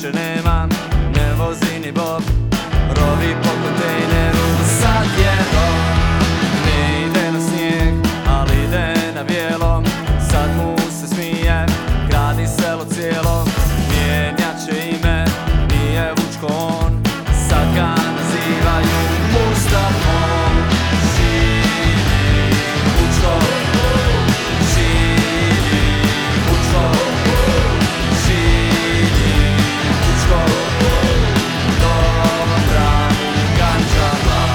više nema, ne vozi ni Bob, rovi po kontejneru. Sad je rok, ne ide na snijeg, ali ide na bijelo. Sad mu se smije, gradi selo cijelo. Mijenjat će ime, nije Vučko on, sad ga nazivaju Mustafom. Živi Vučko, živi Vučko, živi Vučko, dobra mu ganđava.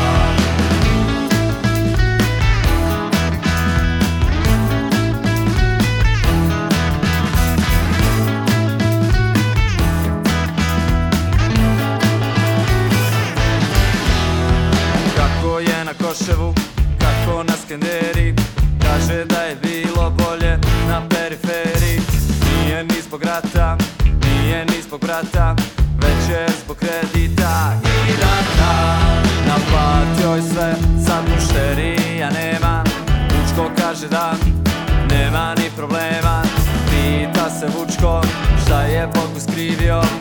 Kako je na Koševu, kako na Skenderi, kaže da je bilo bolje na periferiji. Nije ni zbog rata, nije ni zbog brata, već je zbog kredita i rata. Naplatio je sve, sad mušterija nema. Vučko kaže da nema ni problema. Pita se Vučko šta je Bog mu skrivio,